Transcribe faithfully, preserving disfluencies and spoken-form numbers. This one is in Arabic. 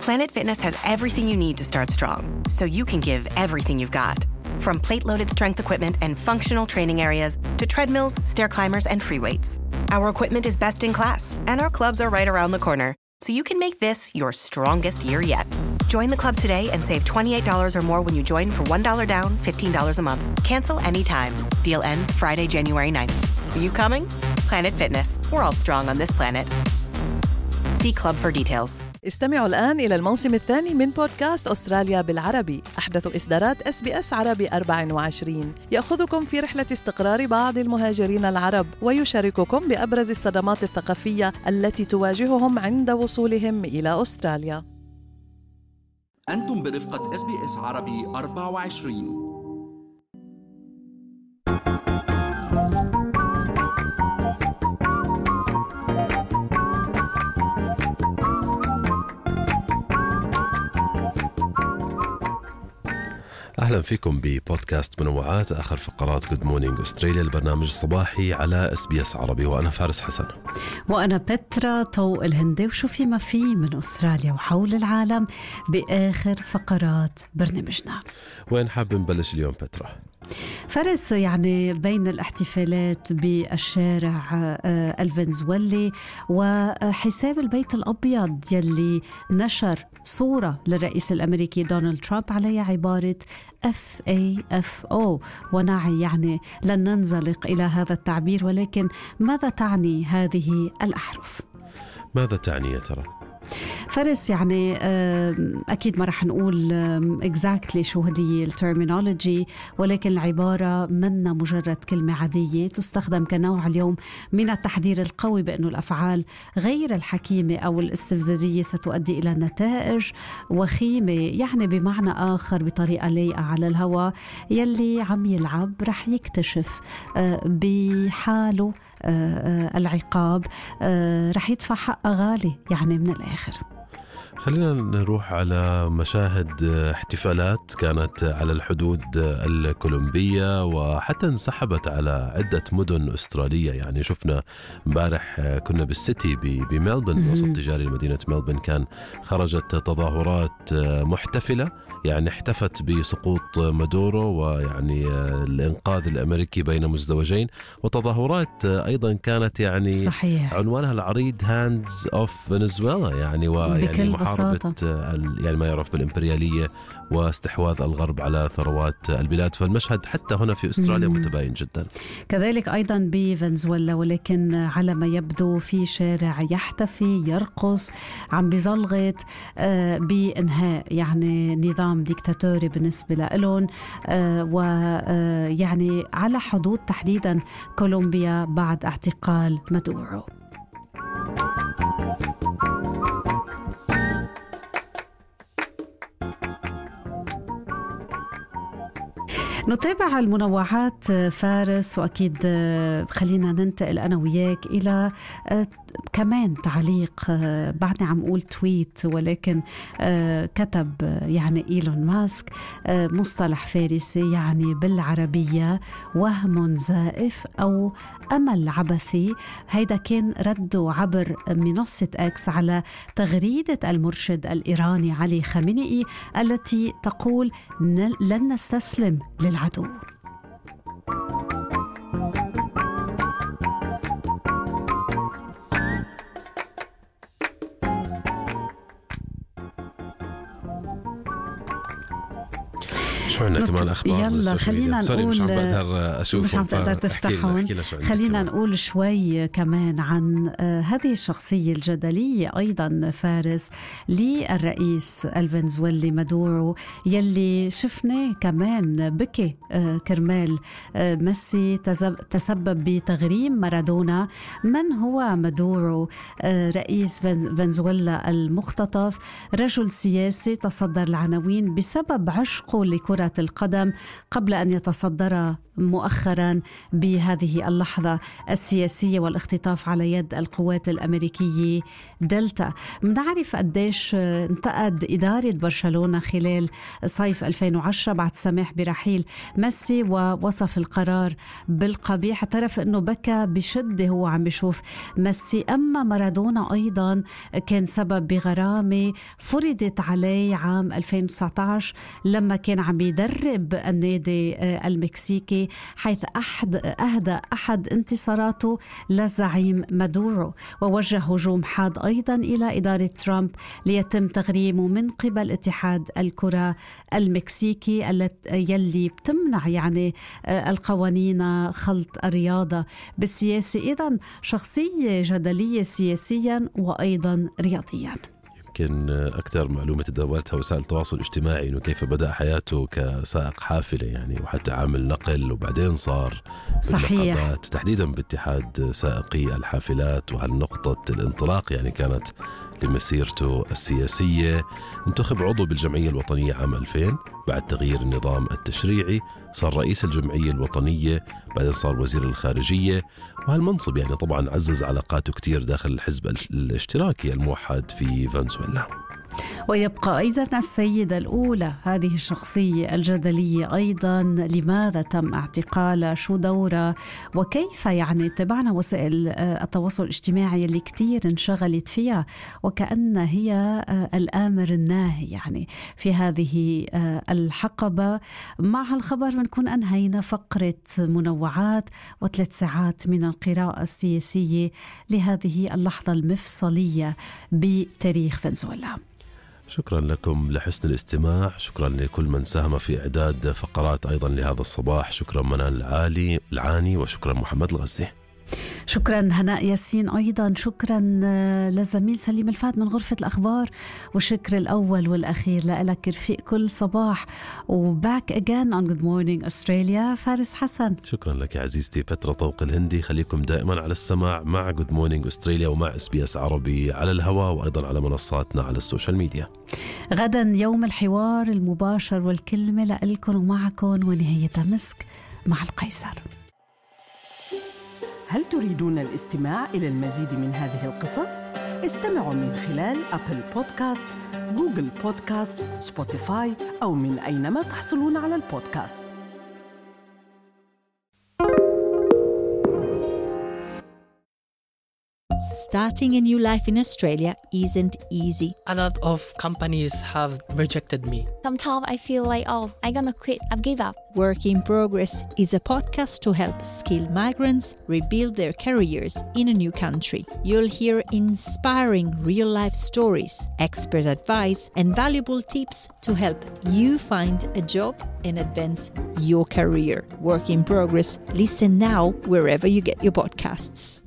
Planet Fitness has everything you need to start strong, so you can give everything you've got. From plate-loaded strength equipment and functional training areas to treadmills, stair climbers, and free weights. Our equipment is best in class, and our clubs are right around the corner, so you can make this your strongest year yet. Join the club today and save twenty-eight dollars or more when you join for one dollar down, fifteen dollars a month. Cancel anytime. Deal ends Friday, January ninth. Are you coming? Planet Fitness. We're all strong on this planet. See club for details. استمعوا الآن إلى الموسم الثاني من بودكاست أستراليا بالعربي، أحدث إصدارات إس بي إس عربي أربعة وعشرين، يأخذكم في رحلة استقرار بعض المهاجرين العرب ويشارككم بأبرز الصدمات الثقافية التي تواجههم عند وصولهم إلى أستراليا. أنتم برفقة إس بي إس عربي أربعة وعشرين. أهلا فيكم ببودكاست منوعات، آخر فقرات Good Morning أستراليا، البرنامج الصباحي على إس بي إس عربي. وأنا فارس حسن. وأنا بترا طوق الهندي. وشو في ما في من أستراليا وحول العالم بآخر فقرات برنامجنا. وين حاب نبلش اليوم بترا؟ فارس، يعني بين الاحتفالات بالشارع الفنزويلي وحساب البيت الأبيض يلي نشر صورة للرئيس الأمريكي دونالد ترامب عليها عبارة إف إيه إف أو، ونعي يعني لن ننزلق إلى هذا التعبير، ولكن ماذا تعني هذه الأحرف؟ ماذا تعني يا ترى؟ فارس، يعني أكيد ما رح نقول exactly شو هذه الترمينولوجي، ولكن العبارة منا مجرد كلمة عادية تستخدم كنوع اليوم من التحذير القوي بأنه الأفعال غير الحكيمة أو الاستفزازية ستؤدي إلى نتائج وخيمة، يعني بمعنى آخر بطريقة لايقة على الهواء يلي عم يلعب رح يكتشف بحاله العقاب، رح يدفع حق غالي يعني من الآخر. خلينا نروح على مشاهد احتفالات كانت على الحدود الكولومبية وحتى انسحبت على عدة مدن أسترالية. يعني شفنا مبارح كنا بالسيتي بملبن، وسط تجاري مدينة ملبن، كان خرجت تظاهرات محتفلة، يعني احتفت بسقوط مادورو ويعني الإنقاذ الأمريكي بين مزدوجين، وتظاهرات أيضا كانت يعني صحيح. عنوانها العريض Hands off Venezuela، يعني ويعني محاربة يعني ما يعرف بالإمبريالية واستحواذ الغرب على ثروات البلاد. فالمشهد حتى هنا في أستراليا مم. متباين جدا. كذلك أيضا بفنزويلا، ولكن على ما يبدو في شارع يحتفي يرقص عم بزلغت بإنهاء يعني نظام ديكتاتوري بالنسبة لهم، ويعني على حدود تحديدا كولومبيا بعد اعتقال مادورو. نتابع المنوعات فارس، وأكيد خلينا ننتقل أنا وياك إلى كمان تعليق، بعدني عم أقول تويت ولكن كتب يعني إيلون ماسك مصطلح فارسي يعني بالعربية وهم زائف أو أمل عبثي. هيدا كان رده عبر منصة إكس على تغريدة المرشد الإيراني علي خامنئي التي تقول لن نستسلم للعدو. شو عنا كمان أخبار؟ يلا خلينا نقول، مش عم بقدر أشوفهم، مش عم تقدر تفتحهم. خلينا نقول شوي كمان عن آه هذه الشخصية الجدلية أيضا فارس للرئيس الفنزويلي مادورو، يلي شفناه كمان بكي آه كرمال آه ميسي تسبب بتغريم مارادونا. من هو مادورو؟ آه رئيس فنزويلا المختطف، رجل سياسي تصدر العناوين بسبب عشقه لكرة كرة القدم قبل أن يتصدر مؤخرا بهذه اللحظة السياسية والاختطاف على يد القوات الأمريكية دلتا. بنعرف قديش انتقد إدارة برشلونة خلال صيف ألفين وعشرة بعد السماح برحيل ميسي ووصف القرار بالقبيح، اعترف أنه بكى بشدة هو عم بيشوف ميسي. أما مارادونا أيضا كان سبب بغرامة فرضت عليه عام ألفين وتسعة عشر لما كان عم يدرب النادي المكسيكي، حيث أحد أهدى أحد انتصاراته للزعيم مادورو، ووجه هجوم حاد أيضا إلى إدارة ترامب ليتم تغريمه من قبل اتحاد الكرة المكسيكي يلي بتمنع يعني القوانين خلط الرياضة بالسياسة. إذن شخصية جدلية سياسيا وأيضا رياضيا. يمكن أكثر معلومة تداولتها وسائل التواصل الاجتماعي إنه كيف بدأ حياته كسائق حافلة يعني، وحتى عامل نقل، وبعدين صار صحيح تحديدا باتحاد سائقي الحافلات. وهالنقطة الانطلاق يعني كانت لمسيرته السياسية. انتخب عضو بالجمعية الوطنية عام ألفين بعد تغيير النظام التشريعي، صار رئيس الجمعية الوطنية، بعدين صار وزير الخارجية. وهالمنصب يعني طبعا عزز علاقاته كتير داخل الحزب الاشتراكي الموحد في فنزويلا. ويبقى أيضا السيدة الأولى هذه الشخصية الجدلية أيضا. لماذا تم اعتقالها؟ شو دورها؟ وكيف يعني تبعنا وسائل التواصل الاجتماعي اللي كتير انشغلت فيها وكأن هي الآمر الناهي يعني في هذه الحقبة. مع هالخبر بنكون أنهينا فقرة منوعات وثلاث ساعات من القراءة السياسية لهذه اللحظة المفصلية بتاريخ فنزويلا. شكرا لكم لحسن الاستماع، شكرا لكل من ساهم في إعداد فقرات أيضا لهذا الصباح. شكرا منال العالي العاني، وشكرا محمد الغزي. شكرا هناء ياسين، أيضا شكرا للزميل سليم الفات من غرفة الأخبار، والشكر الأول والأخير لك رفيق كل صباح. وباك أجان on Good Morning Australia فارس حسن. شكرا لك عزيزتي فترة طوق الهندي. خليكم دائما على السماع مع Good Morning Australia ومع إس بي إس عربي على الهواء، وأيضا على منصاتنا على السوشيال ميديا. غدا يوم الحوار المباشر والكلمة لألكم ومعكم، ونهاية مسك مع القيصر. هل تريدون الاستماع إلى المزيد من هذه القصص؟ استمعوا من خلال أبل بودكاست، جوجل بودكاست، سبوتيفاي أو من أينما تحصلون على البودكاست. Starting a new life in Australia isn't easy. A lot of companies have rejected me. Sometimes I feel like, oh, I'm gonna quit, I've give up. Work in Progress is a podcast to help skilled migrants rebuild their careers in a new country. You'll hear inspiring real-life stories, expert advice, and valuable tips to help you find a job and advance your career. Work in Progress. Listen now wherever you get your podcasts.